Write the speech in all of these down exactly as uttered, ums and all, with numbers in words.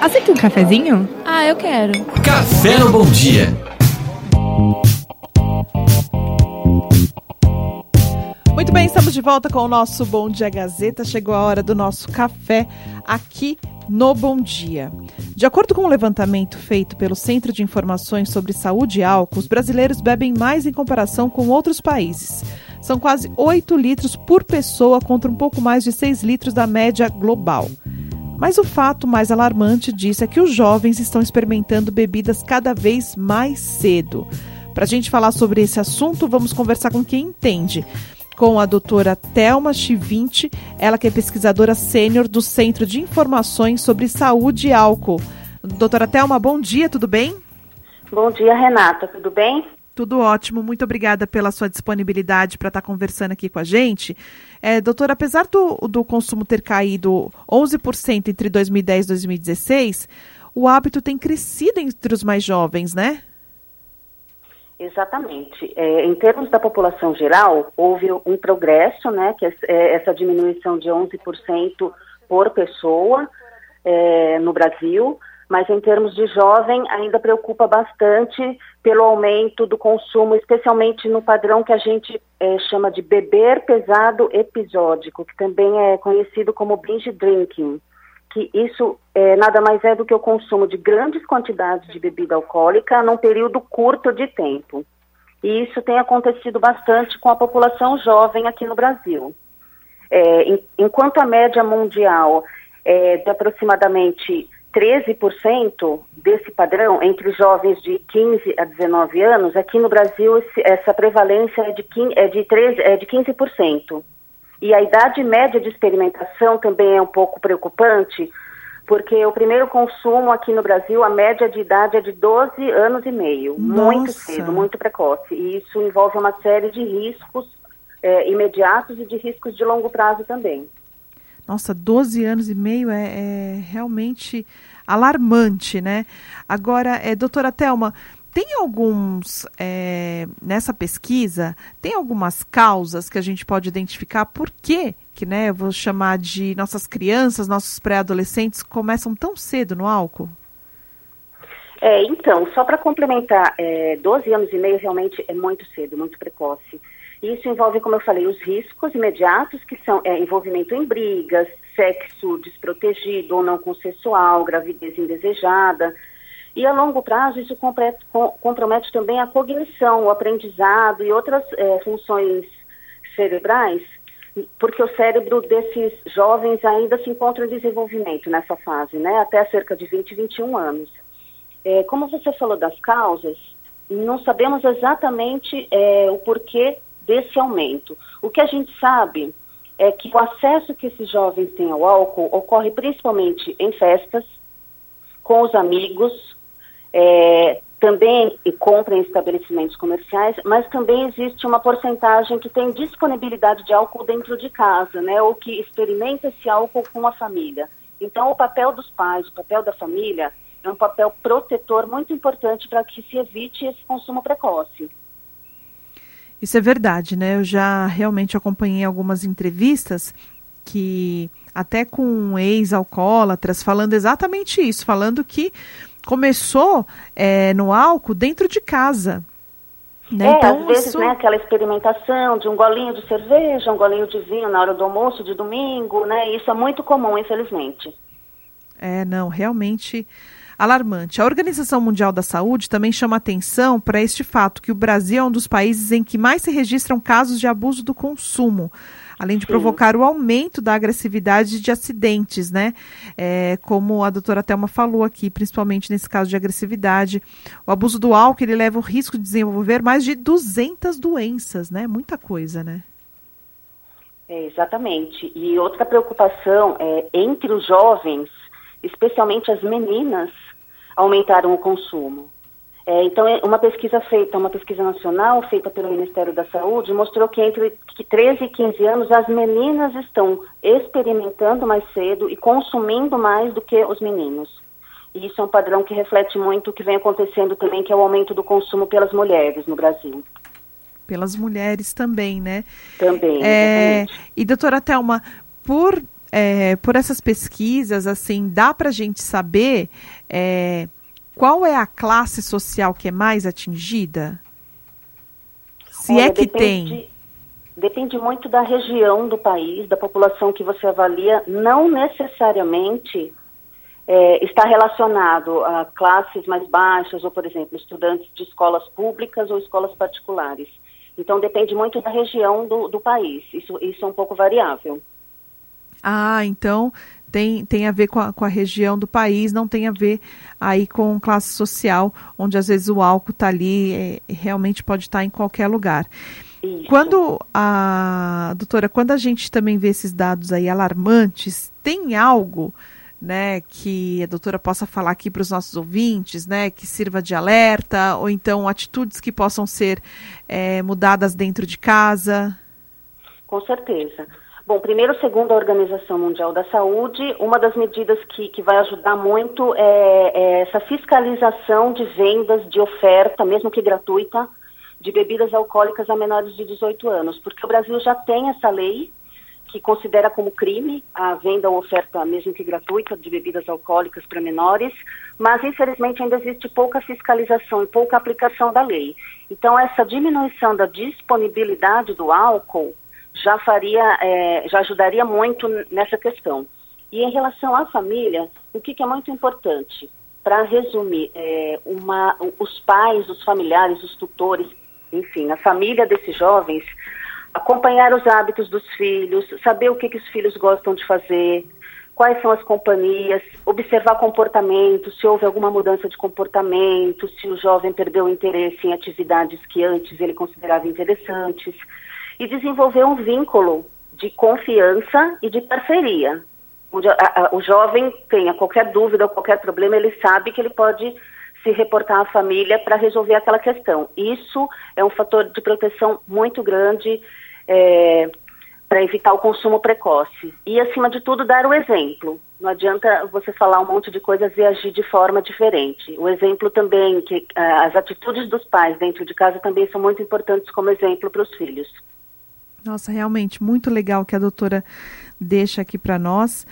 Aceita um cafezinho? Ah, eu quero. Café no Bom Dia. Muito bem, estamos de volta com o nosso Bom Dia Gazeta. Chegou a hora do nosso café aqui no Bom Dia. De acordo com um levantamento feito pelo Centro de Informações sobre Saúde e Álcool, os brasileiros bebem mais em comparação com outros países. São quase oito litros por pessoa contra um pouco mais de seis litros da média global. Mas o fato mais alarmante disso é que os jovens estão experimentando bebidas cada vez mais cedo. Para a gente falar sobre esse assunto, vamos conversar com quem entende. Com a doutora Thelma Chivinte, ela que é pesquisadora sênior do Centro de Informações sobre Saúde e Álcool. Doutora Thelma, bom dia, tudo bem? Bom dia, Renata, tudo bem? Tudo ótimo, muito obrigada pela sua disponibilidade para estar conversando aqui com a gente. É, doutora, apesar do, do consumo ter caído onze por cento entre dois mil e dez e dois mil e dezesseis, o hábito tem crescido entre os mais jovens, né? Exatamente. É, em termos da população geral, houve um progresso, né, que é essa diminuição de onze por cento por pessoa é, no Brasil, mas em termos de jovem ainda preocupa bastante pelo aumento do consumo, especialmente no padrão que a gente é, chama de beber pesado episódico, que também é conhecido como binge drinking, que isso é, nada mais é do que o consumo de grandes quantidades de bebida alcoólica num período curto de tempo. E isso tem acontecido bastante com a população jovem aqui no Brasil. É, em, enquanto a média mundial é de aproximadamente treze por cento desse padrão entre jovens de quinze a dezenove anos, aqui no Brasil esse, essa prevalência é de, é, de treze, é de quinze por cento. E a idade média de experimentação também é um pouco preocupante, porque o primeiro consumo aqui no Brasil, a média de idade é de doze anos e meio. Nossa. Muito cedo, muito precoce. E isso envolve uma série de riscos é, imediatos e de riscos de longo prazo também. Nossa, doze anos e meio é, é realmente alarmante, né? Agora, é, doutora Thelma, tem alguns, é, nessa pesquisa, tem algumas causas que a gente pode identificar por que, que né, eu vou chamar de nossas crianças, nossos pré-adolescentes começam tão cedo no álcool? É, então, só para complementar, é, doze anos e meio realmente é muito cedo, muito precoce. Isso envolve, como eu falei, os riscos imediatos, que são é, envolvimento em brigas, sexo desprotegido ou não consensual, gravidez indesejada. E a longo prazo isso compromete também a cognição, o aprendizado e outras é, funções cerebrais, porque o cérebro desses jovens ainda se encontra em desenvolvimento nessa fase, né, até cerca de vinte, vinte e um anos. É, como você falou das causas, não sabemos exatamente é, o porquê desse aumento. O que a gente sabe é que o acesso que esses jovens têm ao álcool ocorre principalmente em festas, com os amigos, É, também e compra em estabelecimentos comerciais, mas também existe uma porcentagem que tem disponibilidade de álcool dentro de casa, né, ou que experimenta esse álcool com a família. Então, o papel dos pais, o papel da família, é um papel protetor muito importante para que se evite esse consumo precoce. Isso é verdade, né? Eu já realmente acompanhei algumas entrevistas que, até com ex-alcoólatras, falando exatamente isso, falando que começou é, no álcool dentro de casa. Né? É, então, às vezes, isso... né, aquela experimentação de um golinho de cerveja, um golinho de vinho na hora do almoço de domingo, né? Isso é muito comum, infelizmente. É, não, realmente alarmante. A Organização Mundial da Saúde também chama atenção para este fato, que o Brasil é um dos países em que mais se registram casos de abuso do consumo, além de Sim. provocar o aumento da agressividade de acidentes, né? É, como a doutora Thelma falou aqui, principalmente nesse caso de agressividade. O abuso do álcool, ele leva o risco de desenvolver mais de duzentas doenças, né? Muita coisa, né? É, exatamente. E outra preocupação é entre os jovens, especialmente as meninas, aumentaram o consumo. É, então, uma pesquisa feita, uma pesquisa nacional feita pelo Ministério da Saúde, mostrou que entre treze e quinze anos as meninas estão experimentando mais cedo e consumindo mais do que os meninos. E isso é um padrão que reflete muito o que vem acontecendo também, que é o aumento do consumo pelas mulheres no Brasil. Pelas mulheres também, né? Também, é, exatamente. E, doutora Thelma, por é, por essas pesquisas, assim, dá para a gente saber é, qual é a classe social que é mais atingida? Se Olha, é que depende, tem. Depende muito da região do país, da população que você avalia, não necessariamente é, está relacionado a classes mais baixas, ou, por exemplo, estudantes de escolas públicas ou escolas particulares. Então, depende muito da região do, do país. Isso, isso é um pouco variável. Ah, então tem, tem a ver com a, com a região do país, não tem a ver aí com classe social, onde às vezes o álcool está ali, é, realmente pode estar em qualquer lugar. Isso. Quando a doutora, quando a gente também vê esses dados aí alarmantes, tem algo, né, que a doutora possa falar aqui para os nossos ouvintes, né, que sirva de alerta, ou então atitudes que possam ser é, mudadas dentro de casa? Com certeza. Bom, primeiro, segundo a Organização Mundial da Saúde, uma das medidas que, que vai ajudar muito é, é essa fiscalização de vendas, de oferta, mesmo que gratuita, de bebidas alcoólicas a menores de dezoito anos, porque o Brasil já tem essa lei que considera como crime a venda ou oferta, mesmo que gratuita, de bebidas alcoólicas para menores, mas infelizmente ainda existe pouca fiscalização e pouca aplicação da lei. Então essa diminuição da disponibilidade do álcool já faria, é, já ajudaria muito nessa questão. E em relação à família, o que, que é muito importante? Para resumir, é, uma, os pais, os familiares, os tutores, enfim, a família desses jovens, acompanhar os hábitos dos filhos, saber o que, que os filhos gostam de fazer, quais são as companhias, observar comportamento, se houve alguma mudança de comportamento, se o jovem perdeu o interesse em atividades que antes ele considerava interessantes, e desenvolver um vínculo de confiança e de parceria. Onde a, a, o jovem tenha qualquer dúvida ou qualquer problema, ele sabe que ele pode se reportar à família para resolver aquela questão. Isso é um fator de proteção muito grande é, para evitar o consumo precoce. E, acima de tudo, dar o exemplo. Não adianta você falar um monte de coisas e agir de forma diferente. O exemplo também, que as atitudes dos pais dentro de casa também são muito importantes como exemplo para os filhos. Nossa, realmente, muito legal que a doutora deixa aqui para nós,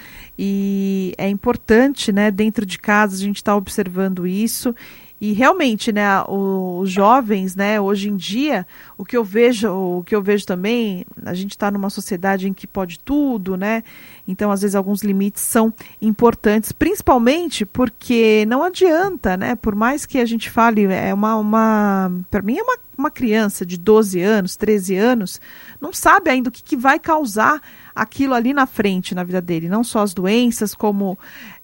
e é importante, né, dentro de casa a gente está observando isso, e realmente, né, os jovens, né, hoje em dia, o que eu vejo, o que eu vejo também, a gente está numa sociedade em que pode tudo, né, então às vezes alguns limites são importantes, principalmente porque não adianta, né, por mais que a gente fale, é uma, uma para mim é uma, uma criança de doze anos, treze anos, não sabe ainda o que, que vai causar aquilo ali na frente, na vida dele, não só as doenças, como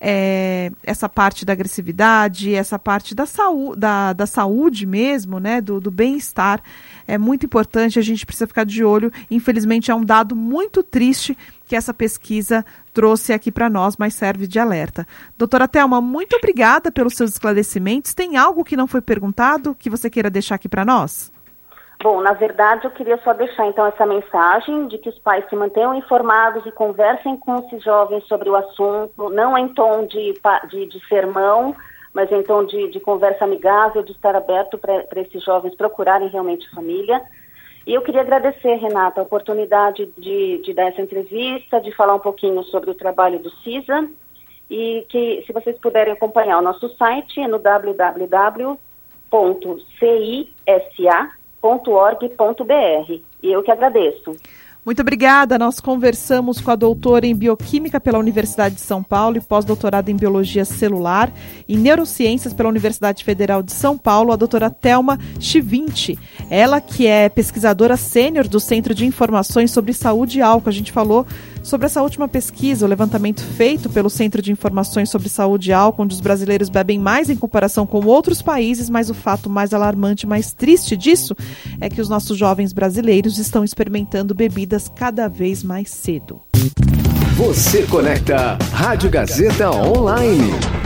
é, essa parte da agressividade, essa parte da, saú da, da saúde mesmo, né, do, do bem-estar, é muito importante, a gente precisa ficar de olho, infelizmente é um dado muito triste que essa pesquisa trouxe aqui para nós, mas serve de alerta. Doutora Thelma, muito obrigada pelos seus esclarecimentos, tem algo que não foi perguntado, que você queira deixar aqui para nós? Bom, na verdade, eu queria só deixar, então, essa mensagem de que os pais se mantenham informados e conversem com esses jovens sobre o assunto, não em tom de, de, de sermão, mas em tom de, de conversa amigável, de estar aberto para esses jovens procurarem realmente família. E eu queria agradecer, Renata, a oportunidade de, de dar essa entrevista, de falar um pouquinho sobre o trabalho do CISA, e que, se vocês puderem acompanhar o nosso site, é no w w w ponto cisa ponto org ponto b r. E eu que agradeço. Muito obrigada. Nós conversamos com a doutora em Bioquímica pela Universidade de São Paulo e pós-doutorada em Biologia Celular e Neurociências pela Universidade Federal de São Paulo, a doutora Thelma Chivinti. Ela que é pesquisadora sênior do Centro de Informações sobre Saúde e Álcool. A gente falou sobre essa última pesquisa, o levantamento feito pelo Centro de Informações sobre Saúde e Álcool, onde os brasileiros bebem mais em comparação com outros países, mas o fato mais alarmante, mais triste disso, é que os nossos jovens brasileiros estão experimentando bebidas cada vez mais cedo. Você conecta Rádio Gazeta Online.